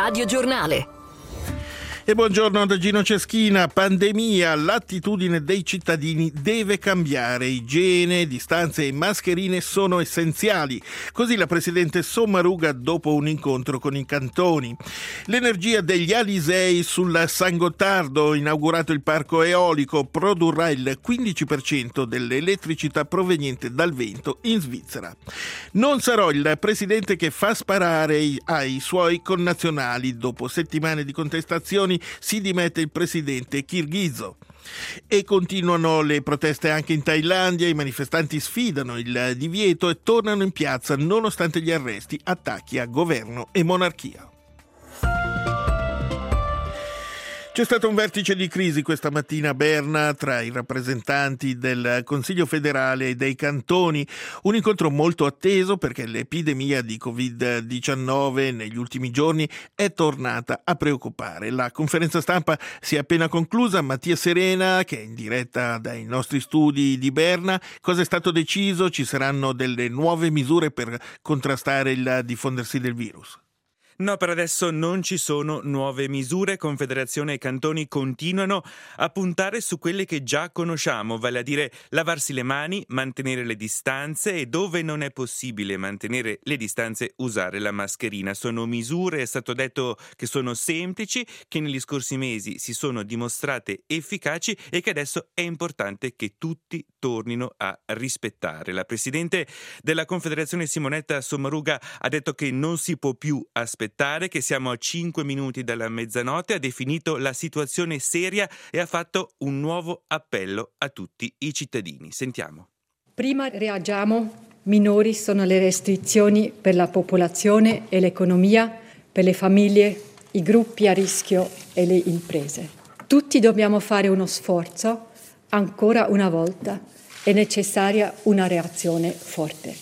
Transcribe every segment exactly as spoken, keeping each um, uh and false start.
Radio Giornale. E buongiorno da Gino Ceschina. Pandemia, l'attitudine dei cittadini deve cambiare. Igiene, distanze e mascherine sono essenziali. Così la Presidente Sommaruga dopo un incontro con i cantoni. L'energia degli Alisei sul San Gottardo, inaugurato il parco eolico, produrrà il quindici per cento dell'elettricità proveniente dal vento in Svizzera. Non sarò il Presidente che fa sparare ai suoi connazionali. Dopo settimane di contestazioni si dimette il presidente kirghizo. E continuano le proteste anche in Thailandia. I manifestanti sfidano il divieto e tornano in piazza nonostante gli arresti, attacchi a governo e monarchia. C'è stato un vertice di crisi questa mattina a Berna tra i rappresentanti del Consiglio federale e dei cantoni, un incontro molto atteso perché l'epidemia di covid diciannove negli ultimi giorni è tornata a preoccupare. La conferenza stampa si è appena conclusa. Mattia Serena, che è in diretta dai nostri studi di Berna, cosa è stato deciso? Ci saranno delle nuove misure per contrastare il diffondersi del virus? No, per adesso non ci sono nuove misure. Confederazione e cantoni continuano a puntare su quelle che già conosciamo, vale a dire lavarsi le mani, mantenere le distanze e, dove non è possibile mantenere le distanze, usare la mascherina. Sono misure, è stato detto, che sono semplici, che negli scorsi mesi si sono dimostrate efficaci e che adesso è importante che tutti tornino a rispettare. La Presidente della Confederazione Simonetta Sommaruga ha detto che non si può più aspettare, che siamo a cinque minuti dalla mezzanotte, ha definito la situazione seria e ha fatto un nuovo appello a tutti i cittadini. Sentiamo. Prima reagiamo, minori sono le restrizioni per la popolazione e l'economia, per le famiglie, i gruppi a rischio e le imprese. Tutti dobbiamo fare uno sforzo, ancora una volta è necessaria una reazione forte.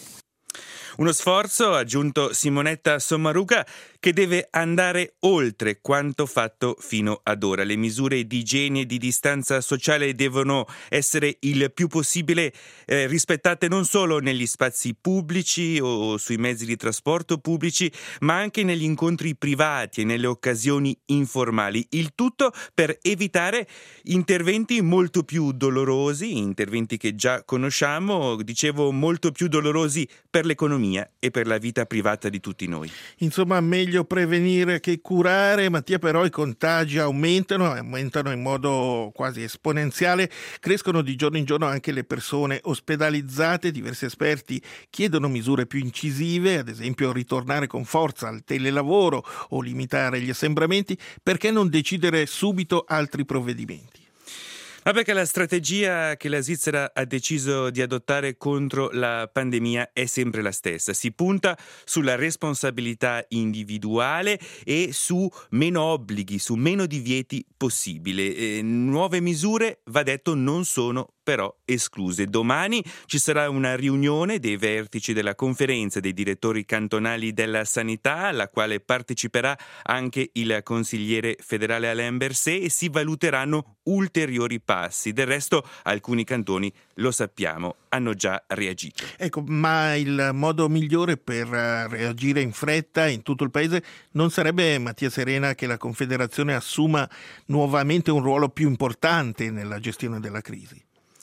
Uno sforzo, ha aggiunto Simonetta Sommaruga, che deve andare oltre quanto fatto fino ad ora. Le misure di igiene e di distanza sociale devono essere il più possibile eh, rispettate non solo negli spazi pubblici o sui mezzi di trasporto pubblici, ma anche negli incontri privati e nelle occasioni informali. Il tutto per evitare interventi molto più dolorosi, interventi che già conosciamo, dicevo molto più dolorosi per l'economia e per la vita privata di tutti noi. Insomma, meglio prevenire che curare. Mattia, però i contagi aumentano, aumentano in modo quasi esponenziale, crescono di giorno in giorno anche le persone ospedalizzate. Diversi esperti chiedono misure più incisive, ad esempio ritornare con forza al telelavoro o limitare gli assembramenti. Perché non decidere subito altri provvedimenti? Ma perché la strategia che la Svizzera ha deciso di adottare contro la pandemia è sempre la stessa. Si punta sulla responsabilità individuale e su meno obblighi, su meno divieti possibile. E nuove misure, va detto, non sono però escluse. Domani ci sarà una riunione dei vertici della conferenza dei direttori cantonali della sanità, alla quale parteciperà anche il consigliere federale Alain Berset, e si valuteranno ulteriori passi. Del resto alcuni cantoni, lo sappiamo, hanno già reagito. Ecco, ma il modo migliore per reagire in fretta in tutto il paese non sarebbe, Mattia Serena, che la Confederazione assuma nuovamente un ruolo più importante nella gestione della crisi?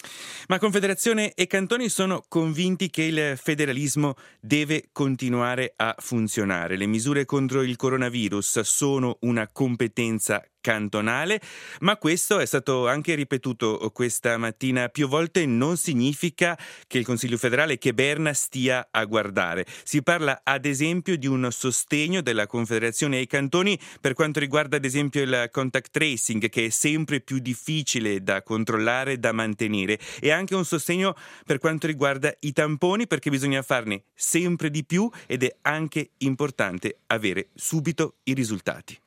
Ma Confederazione e cantoni sono convinti che il federalismo deve continuare a funzionare. Le misure contro il coronavirus sono una competenza cantonale, ma questo è stato anche ripetuto questa mattina più volte, non significa che il Consiglio federale, che Berna, stia a guardare. Si parla ad esempio di un sostegno della Confederazione ai cantoni per quanto riguarda ad esempio il contact tracing, che è sempre più difficile da controllare, da mantenere, e anche un sostegno per quanto riguarda i tamponi, perché bisogna farne sempre di più ed è anche importante avere subito i risultati.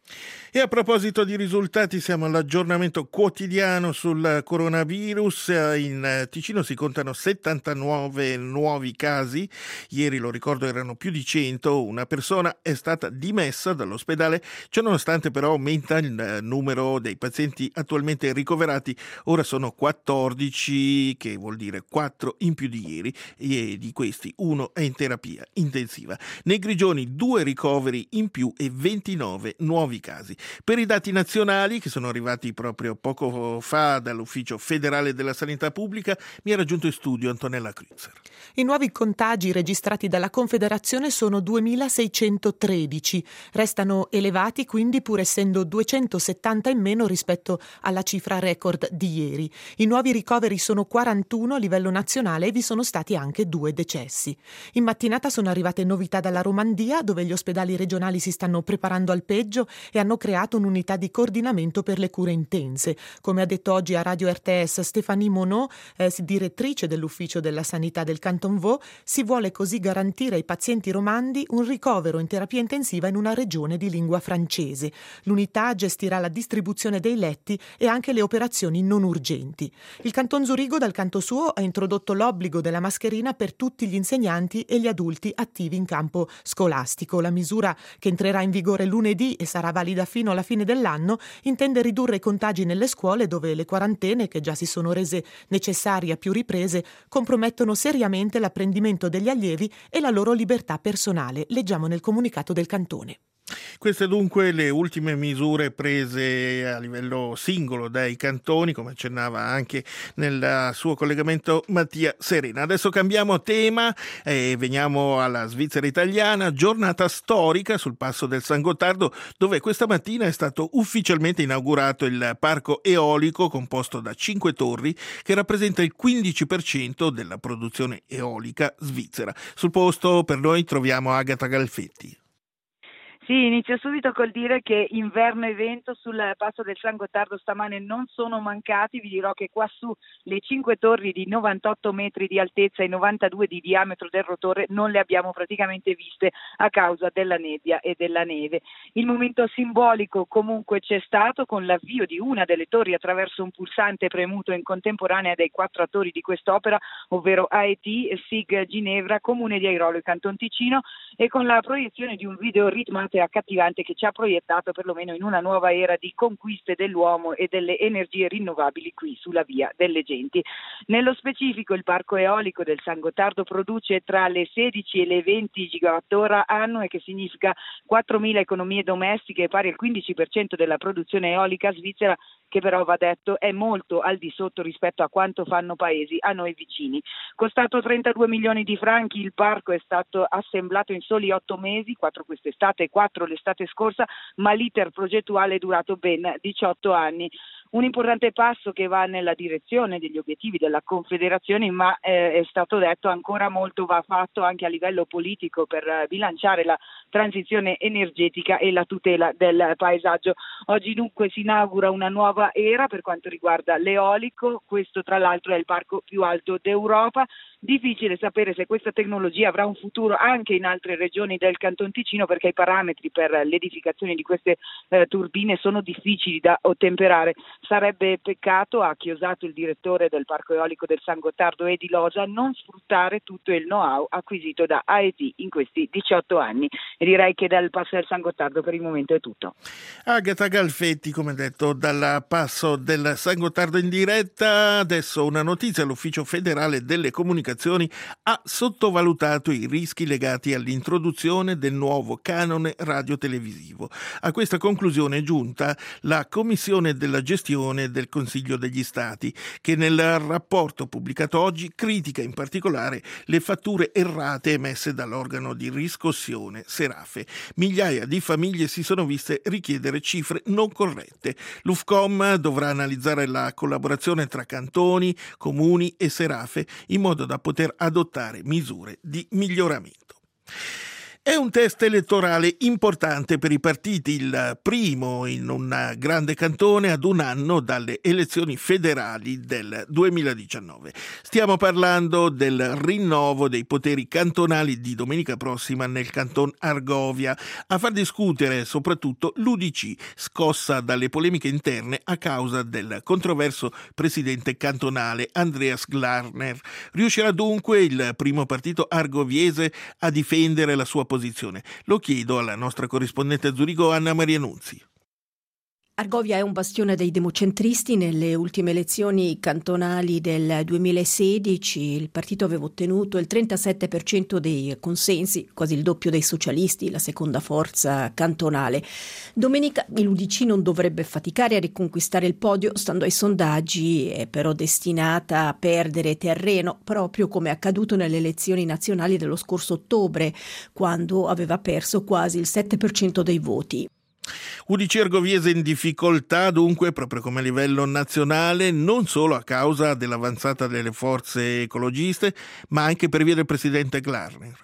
E a proposito di risultati, siamo all'aggiornamento quotidiano sul coronavirus. In Ticino si contano settantanove nuovi casi. Ieri, lo ricordo, erano più di cento. Una persona è stata dimessa dall'ospedale. Ciononostante però aumenta il numero dei pazienti attualmente ricoverati. Ora sono quattordici, che vuol dire quattro in più di ieri, e di questi uno è in terapia intensiva. Nei Grigioni due ricoveri in più e ventinove nuovi casi. Per i dati nazionali, che sono arrivati proprio poco fa dall'Ufficio federale della sanità pubblica, mi ha raggiunto in studio Antonella Kreuzer. I nuovi contagi registrati dalla Confederazione sono duemilaseicentotredici. Restano elevati quindi, pur essendo duecentosettanta in meno rispetto alla cifra record di ieri. I nuovi ricoveri sono quarantuno a livello nazionale e vi sono stati anche due decessi. In mattinata sono arrivate novità dalla Romandia, dove gli ospedali regionali si stanno preparando al peggio e hanno creato un'unità di coordinamento per le cure intense. Come ha detto oggi a Radio R T S Stéphanie Monod, eh, direttrice dell'Ufficio della Sanità del Canton Vaud, si vuole così garantire ai pazienti romandi un ricovero in terapia intensiva in una regione di lingua francese. L'unità gestirà la distribuzione dei letti e anche le operazioni non urgenti. Il Canton Zurigo, dal canto suo, ha introdotto l'obbligo della mascherina per tutti gli insegnanti e gli adulti attivi in campo scolastico. La misura, che entrerà in vigore lunedì e sarà valida fino alla fine dell'anno, intende ridurre i contagi nelle scuole, dove le quarantene, che già si sono rese necessarie a più riprese, compromettono seriamente l'apprendimento degli allievi e la loro libertà personale. Leggiamo nel comunicato del Cantone. Queste dunque le ultime misure prese a livello singolo dai cantoni, come accennava anche nel suo collegamento Mattia Serena. Adesso cambiamo tema e veniamo alla Svizzera italiana, giornata storica sul passo del San Gottardo, dove questa mattina è stato ufficialmente inaugurato il parco eolico composto da cinque torri, che rappresenta il quindici per cento della produzione eolica svizzera. Sul posto per noi troviamo Agata Galfetti. Sì, inizio subito col dire che inverno e vento sul passo del San Gottardo stamane non sono mancati. Vi dirò che quassù le cinque torri di novantotto metri di altezza e novantadue di diametro del rotore non le abbiamo praticamente viste a causa della nebbia e della neve. Il momento simbolico comunque c'è stato, con l'avvio di una delle torri attraverso un pulsante premuto in contemporanea dai quattro attori di quest'opera, ovvero A E T, S I G Ginevra, Comune di Airolo e Canton Ticino, e con la proiezione di un video ritmato e accattivante che ci ha proiettato perlomeno in una nuova era di conquiste dell'uomo e delle energie rinnovabili qui sulla via delle genti. Nello specifico, il parco eolico del San Gottardo produce tra le sedici e le venti gigawattora annue, che significa quattromila economie domestiche, pari al quindici per cento della produzione eolica svizzera, che però, va detto, è molto al di sotto rispetto a quanto fanno paesi a noi vicini. Costato trentadue milioni di franchi, il parco è stato assemblato in soli otto mesi, quattro quest'estate e quattro l'estate scorsa, ma l'iter progettuale è durato ben diciotto anni. Un importante passo che va nella direzione degli obiettivi della Confederazione, ma eh, è stato detto ancora molto va fatto anche a livello politico per eh, bilanciare la transizione energetica e la tutela del paesaggio. Oggi dunque si inaugura una nuova era per quanto riguarda l'eolico. Questo tra l'altro è il parco più alto d'Europa. Difficile sapere se questa tecnologia avrà un futuro anche in altre regioni del Canton Ticino, perché i parametri per l'edificazione di queste eh, turbine sono difficili da ottemperare. Sarebbe peccato, ha chiosato il direttore del parco eolico del San Gottardo Edi Losa, non sfruttare tutto il know-how acquisito da A E T in questi diciotto anni. E direi che dal passo del San Gottardo per il momento è tutto. Agata Galfetti, come detto, dal passo del San Gottardo in diretta. Adesso una notizia: l'Ufficio federale delle comunicazioni ha sottovalutato i rischi legati all'introduzione del nuovo canone radiotelevisivo. A questa conclusione è giunta la Commissione della gestione del Consiglio degli Stati, che nel rapporto pubblicato oggi critica in particolare le fatture errate emesse dall'organo di riscossione Serafe. Migliaia di famiglie si sono viste richiedere cifre non corrette. L'U F C O M dovrà analizzare la collaborazione tra cantoni, comuni e Serafe in modo da poter adottare misure di miglioramento. È un test elettorale importante per i partiti, il primo in un grande cantone ad un anno dalle elezioni federali del duemiladiciannove. Stiamo parlando del rinnovo dei poteri cantonali di domenica prossima nel canton Argovia, a far discutere soprattutto l'U D C, scossa dalle polemiche interne a causa del controverso presidente cantonale Andreas Glarner. Riuscirà dunque il primo partito argoviese a difendere la sua posizione? Lo chiedo alla nostra corrispondente a Zurigo, Anna Maria Nunzi. Argovia è un bastione dei democentristi. Nelle ultime elezioni cantonali del duemilasedici il partito aveva ottenuto il trentasette per cento dei consensi, quasi il doppio dei socialisti, la seconda forza cantonale. Domenica l'U D C non dovrebbe faticare a riconquistare il podio, stando ai sondaggi è però destinata a perdere terreno, proprio come è accaduto nelle elezioni nazionali dello scorso ottobre, quando aveva perso quasi il sette per cento dei voti. U D C argoviese in difficoltà dunque proprio come a livello nazionale, non solo a causa dell'avanzata delle forze ecologiste, ma anche per via del presidente Glarner.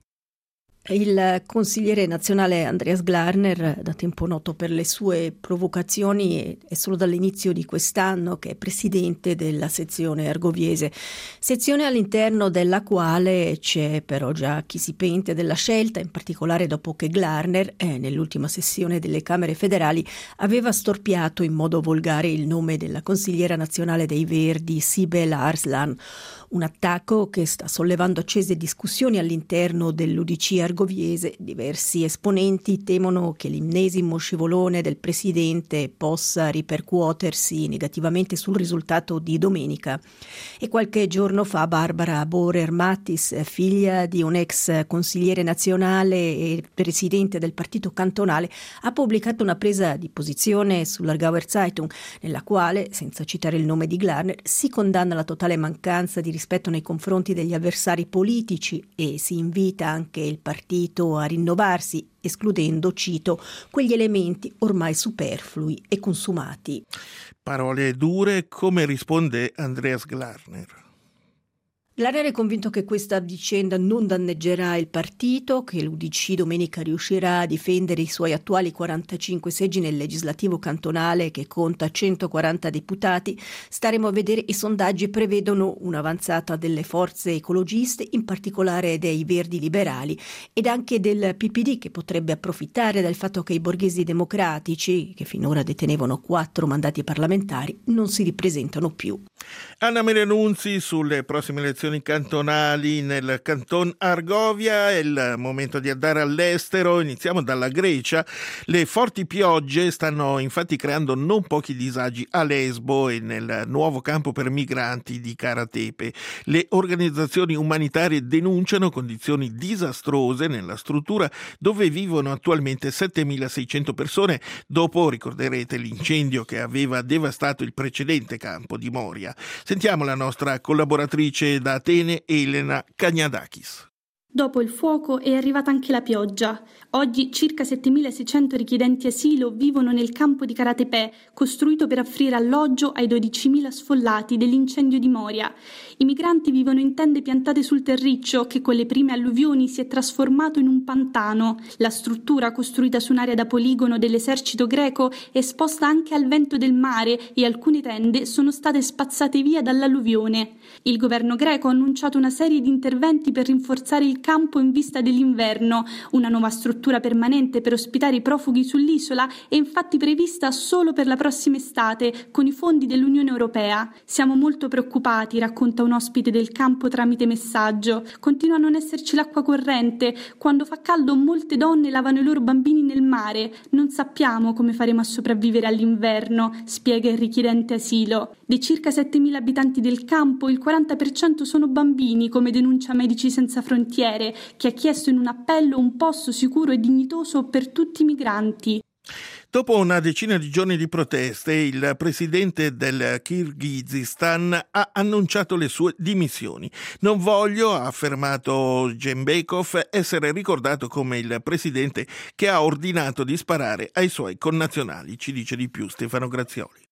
Il consigliere nazionale Andreas Glarner, da tempo noto per le sue provocazioni, è solo dall'inizio di quest'anno che è presidente della sezione argoviese, sezione all'interno della quale c'è però già chi si pente della scelta, in particolare dopo che Glarner, eh, nell'ultima sessione delle Camere federali, aveva storpiato in modo volgare il nome della consigliera nazionale dei Verdi, Sibel Arslan. Un attacco che sta sollevando accese discussioni all'interno dell'U D C argoviese. Diversi esponenti temono che l'ennesimo scivolone del presidente possa ripercuotersi negativamente sul risultato di domenica. E qualche giorno fa Barbara Borer-Mattis, figlia di un ex consigliere nazionale e presidente del partito cantonale, ha pubblicato una presa di posizione sull'Argauer Zeitung, nella quale, senza citare il nome di Glarner, si condanna la totale mancanza di rispetto nei confronti degli avversari politici e si invita anche il partito a rinnovarsi, escludendo, cito, quegli elementi ormai superflui e consumati. Parole dure. Come risponde Andreas Glarner? Glarner è convinto che questa vicenda non danneggerà il partito, che l'U D C domenica riuscirà a difendere i suoi attuali quarantacinque seggi nel legislativo cantonale che conta centoquaranta deputati. Staremo a vedere. I sondaggi prevedono un'avanzata delle forze ecologiste, in particolare dei Verdi liberali ed anche del P P D, che potrebbe approfittare del fatto che i borghesi democratici, che finora detenevano quattro mandati parlamentari, non si ripresentano più. Anna Maria Nunzi sulle prossime elezioni cantonali nel canton Argovia. È il momento di andare all'estero. Iniziamo dalla Grecia. Le forti piogge stanno infatti creando non pochi disagi a Lesbo e nel nuovo campo per migranti di Karatepe. Le organizzazioni umanitarie denunciano condizioni disastrose nella struttura dove vivono attualmente settemilaseicento persone dopo, ricorderete, l'incendio che aveva devastato il precedente campo di Moria. Sentiamo la nostra collaboratrice da Atene, Elena Kagnadakis. Dopo il fuoco è arrivata anche la pioggia. Oggi circa settemilaseicento richiedenti asilo vivono nel campo di Karatepe, costruito per offrire alloggio ai dodicimila sfollati dell'incendio di Moria. I migranti vivono in tende piantate sul terriccio che con le prime alluvioni si è trasformato in un pantano. La struttura, costruita su un'area da poligono dell'esercito greco, è esposta anche al vento del mare e alcune tende sono state spazzate via dall'alluvione. Il governo greco ha annunciato una serie di interventi per rinforzare il campo in vista dell'inverno. Una nuova struttura permanente per ospitare i profughi sull'isola è infatti prevista solo per la prossima estate con i fondi dell'Unione Europea. Siamo molto preoccupati, racconta un ospite del campo tramite messaggio. Continua a non esserci l'acqua corrente. Quando fa caldo molte donne lavano i loro bambini nel mare. Non sappiamo come faremo a sopravvivere all'inverno, spiega il richiedente asilo. Dei circa settemila abitanti del campo, il quaranta per cento sono bambini, come denuncia Medici Senza Frontiere, che ha chiesto in un appello un posto sicuro e dignitoso per tutti i migranti. Dopo una decina di giorni di proteste, il presidente del Kirghizistan ha annunciato le sue dimissioni. Non voglio, ha affermato Jeenbekov, essere ricordato come il presidente che ha ordinato di sparare ai suoi connazionali. Ci dice di più Stefano Grazioli.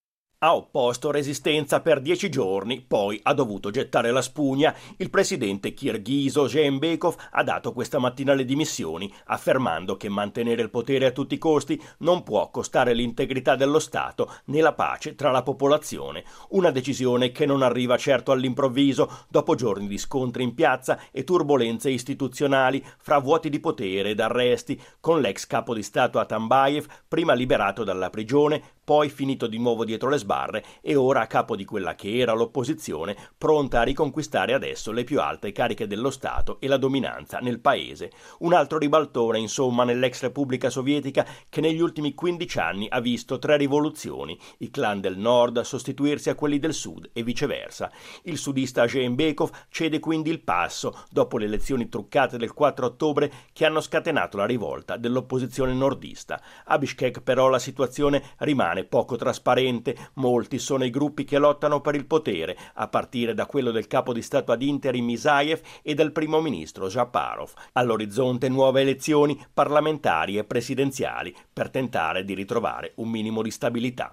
Ha opposto resistenza per dieci giorni, poi ha dovuto gettare la spugna. Il presidente kirghizo Jeenbekov ha dato questa mattina le dimissioni, affermando che mantenere il potere a tutti i costi non può costare l'integrità dello Stato né la pace tra la popolazione. Una decisione che non arriva certo all'improvviso, dopo giorni di scontri in piazza e turbolenze istituzionali fra vuoti di potere ed arresti, con l'ex capo di Stato Atambayev, prima liberato dalla prigione, poi finito di nuovo dietro le sbarre e ora a capo di quella che era l'opposizione, pronta a riconquistare adesso le più alte cariche dello Stato e la dominanza nel paese. Un altro ribaltone, insomma, nell'ex Repubblica Sovietica che negli ultimi quindici anni ha visto tre rivoluzioni, i clan del nord sostituirsi a quelli del sud e viceversa. Il sudista Jeenbekov cede quindi il passo dopo le elezioni truccate del quattro ottobre che hanno scatenato la rivolta dell'opposizione nordista. A Bishkek però la situazione rimane poco trasparente. Molti sono i gruppi che lottano per il potere, a partire da quello del capo di Stato ad interim Isaev e del primo ministro Japarov. All'orizzonte nuove elezioni parlamentari e presidenziali per tentare di ritrovare un minimo di stabilità.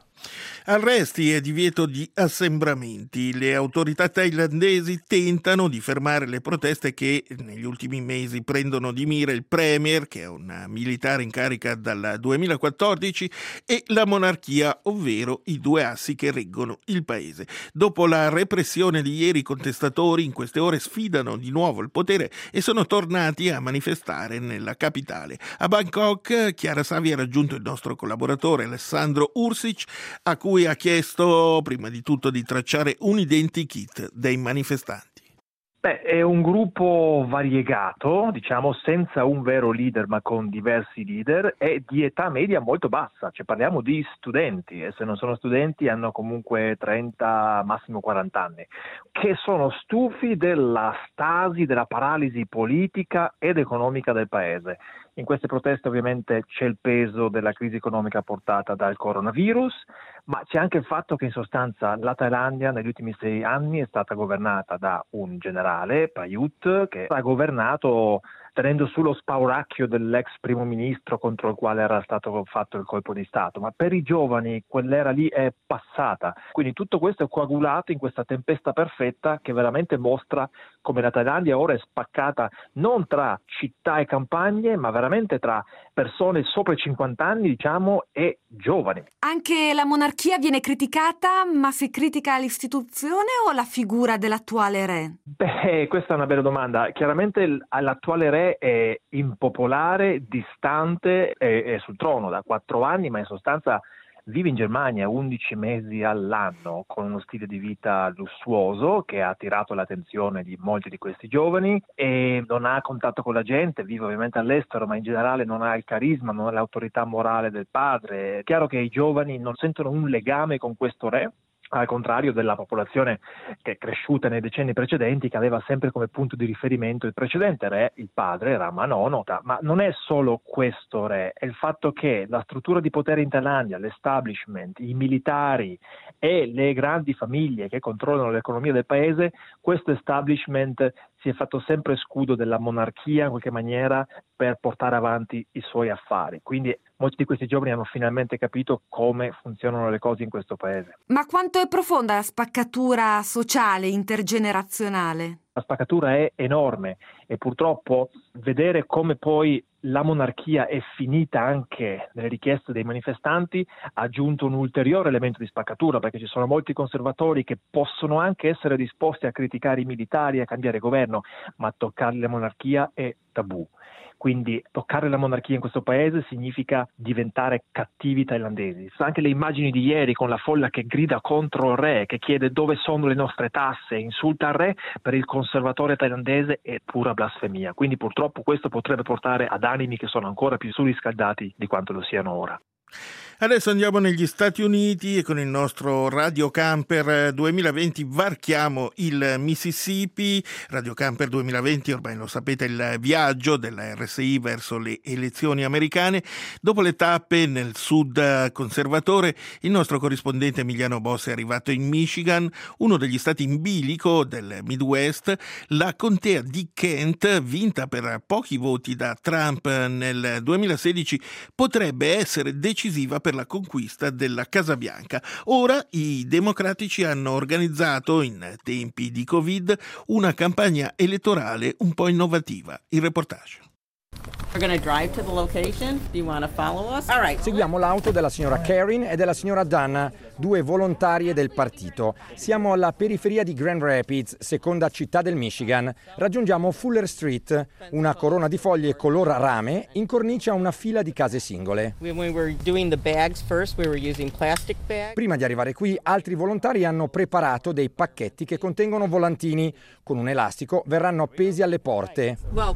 Arresti e divieto di assembramenti. Le autorità thailandesi tentano di fermare le proteste che negli ultimi mesi prendono di mira il premier, che è un militare in carica dal duemilaquattordici, e la monarchia, ovvero i due assi che reggono il paese. Dopo la repressione di ieri, i contestatori in queste ore sfidano di nuovo il potere e sono tornati a manifestare nella capitale. A Bangkok, Chiara Savi ha raggiunto il nostro collaboratore Alessandro Ursic, a cui ha chiesto prima di tutto di tracciare un identikit dei manifestanti. Beh, è un gruppo variegato, diciamo senza un vero leader ma con diversi leader, e di età media molto bassa, cioè parliamo di studenti, e se non sono studenti hanno comunque trenta, massimo quaranta anni, che sono stufi della stasi, della paralisi politica ed economica del paese. In queste proteste ovviamente c'è il peso della crisi economica portata dal coronavirus, ma c'è anche il fatto che in sostanza la Thailandia negli ultimi sei anni è stata governata da un generale, Prayut, che ha governato tenendo sullo spauracchio dell'ex primo ministro contro il quale era stato fatto il colpo di Stato. Ma per i giovani quell'era lì è passata. Quindi tutto questo è coagulato in questa tempesta perfetta che veramente mostra come la Thailandia ora è spaccata non tra città e campagne, ma veramente tra persone sopra i cinquanta anni, diciamo, e giovani. Anche la monarchia viene criticata, ma si critica l'istituzione o la figura dell'attuale re? Beh, questa è una bella domanda. Chiaramente l'attuale re è impopolare, distante, è, è sul trono da quattro anni, ma in sostanza vive in Germania undici mesi all'anno con uno stile di vita lussuoso che ha attirato l'attenzione di molti di questi giovani e non ha contatto con la gente, vive ovviamente all'estero, ma in generale non ha il carisma, non ha l'autorità morale del padre. È chiaro che i giovani non sentono un legame con questo re, al contrario della popolazione che è cresciuta nei decenni precedenti, che aveva sempre come punto di riferimento il precedente re, il padre Rama nono. Ma non è solo questo re, è il fatto che la struttura di potere in Thailandia, l'establishment, i militari e le grandi famiglie che controllano l'economia del paese, questo establishment si è fatto sempre scudo della monarchia in qualche maniera per portare avanti i suoi affari. Quindi molti di questi giovani hanno finalmente capito come funzionano le cose in questo paese. Ma quanto è profonda la spaccatura sociale intergenerazionale? La spaccatura è enorme e purtroppo vedere come poi la monarchia è finita anche nelle richieste dei manifestanti ha aggiunto un ulteriore elemento di spaccatura, perché ci sono molti conservatori che possono anche essere disposti a criticare i militari e a cambiare governo, ma toccare la monarchia è tabù. Quindi toccare la monarchia in questo paese significa diventare cattivi thailandesi. Anche le immagini di ieri con la folla che grida contro il re, che chiede dove sono le nostre tasse, insulta il re, per il conservatore thailandese è pura blasfemia. Quindi purtroppo questo potrebbe portare ad animi che sono ancora più surriscaldati di quanto lo siano ora. Adesso andiamo negli Stati Uniti e con il nostro Radio Camper duemilaventi varchiamo il Mississippi. Radio Camper duemilaventi, ormai lo sapete, è il viaggio della R S I verso le elezioni americane. Dopo le tappe nel sud conservatore, il nostro corrispondente Emiliano Boss è arrivato in Michigan, uno degli stati in bilico del Midwest. La contea di Kent, vinta per pochi voti da Trump nel duemilasedici, potrebbe essere decisa decisiva per la conquista della Casa Bianca. Ora i democratici hanno organizzato, in tempi di Covid, una campagna elettorale un po' innovativa. Il reportage. Seguiamo l'auto della signora Karen e della signora Dana, due volontarie del partito. Siamo alla periferia di Grand Rapids, seconda città del Michigan. Raggiungiamo Fuller Street, una corona di foglie color rame incornicia una fila di case singole. Prima di arrivare qui, altri volontari hanno preparato dei pacchetti che contengono volantini. Con un elastico verranno appesi alle porte.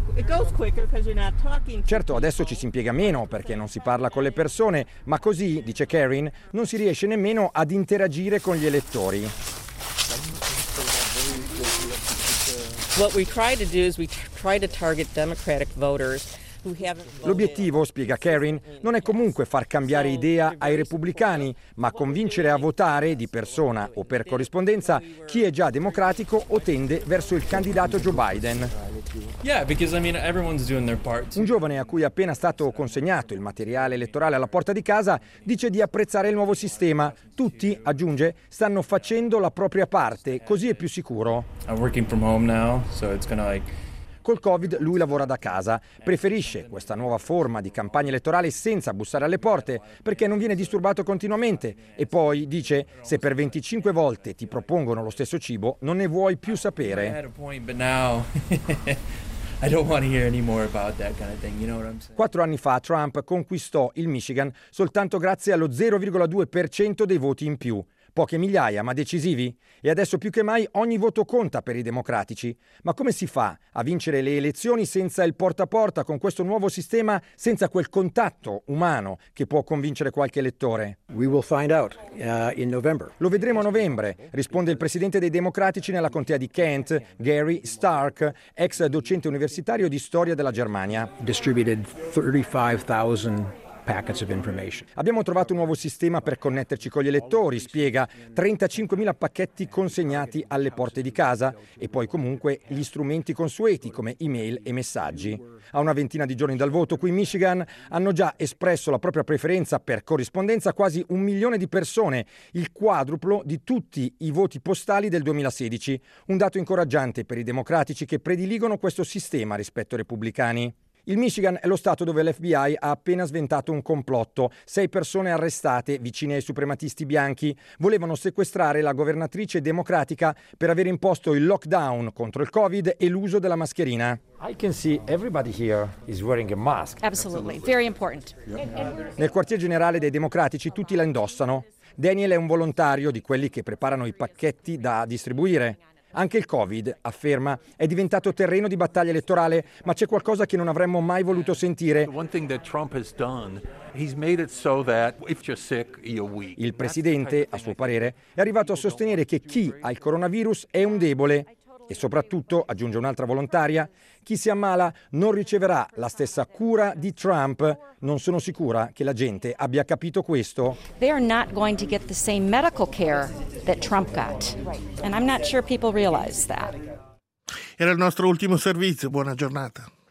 Certo, adesso ci si impiega meno perché non si parla con le persone, ma così, dice Karen, non si riesce nemmeno ad interagire con gli elettori. What we try to do is we try to target Democratic voters. L'obiettivo, spiega Karen, non è comunque far cambiare idea ai repubblicani, ma convincere a votare di persona o per corrispondenza chi è già democratico o tende verso il candidato Joe Biden. Un giovane a cui è appena stato consegnato il materiale elettorale alla porta di casa dice di apprezzare il nuovo sistema. Tutti, aggiunge, stanno facendo la propria parte, così è più sicuro. I'm working from home now, so it's gonna like Col Covid lui lavora da casa, preferisce questa nuova forma di campagna elettorale senza bussare alle porte perché non viene disturbato continuamente e poi, dice, se per venticinque volte ti propongono lo stesso cibo non ne vuoi più sapere. Quattro anni fa Trump conquistò il Michigan soltanto grazie allo zero virgola due per cento dei voti in più. Poche migliaia, ma decisivi? E adesso più che mai ogni voto conta per i democratici. Ma come si fa a vincere le elezioni senza il porta a porta, con questo nuovo sistema, senza quel contatto umano che può convincere qualche elettore? We will find out uh, in November. Lo vedremo a novembre, risponde il presidente dei democratici nella contea di Kent, Gary Stark, ex docente universitario di storia della Germania. Distributed thirty-five thousand packets of information. Abbiamo trovato un nuovo sistema per connetterci con gli elettori, spiega, trentacinquemila pacchetti consegnati alle porte di casa e poi comunque gli strumenti consueti come email e messaggi. A una ventina di giorni dal voto qui in Michigan hanno già espresso la propria preferenza per corrispondenza quasi un milione di persone, il quadruplo di tutti i voti postali del duemilasedici, un dato incoraggiante per i democratici che prediligono questo sistema rispetto ai repubblicani. Il Michigan è lo stato dove l'F B I ha appena sventato un complotto. Sei persone arrestate vicine ai suprematisti bianchi volevano sequestrare la governatrice democratica per aver imposto il lockdown contro il Covid e l'uso della mascherina. I can see everybody here is wearing a mask. Absolutely, very important. Nel quartier generale dei democratici tutti la indossano. Daniel è un volontario di quelli che preparano i pacchetti da distribuire. Anche il Covid, afferma, è diventato terreno di battaglia elettorale, ma c'è qualcosa che non avremmo mai voluto sentire. Il presidente, a suo parere, è arrivato a sostenere che chi ha il coronavirus è un debole e soprattutto, aggiunge un'altra volontaria, chi si ammala non riceverà la stessa cura di Trump. Non sono sicura che la gente abbia capito questo. They are not going to get the same medical care that Trump got. And I'm not sure people realize that. Era il nostro ultimo servizio. Buona giornata.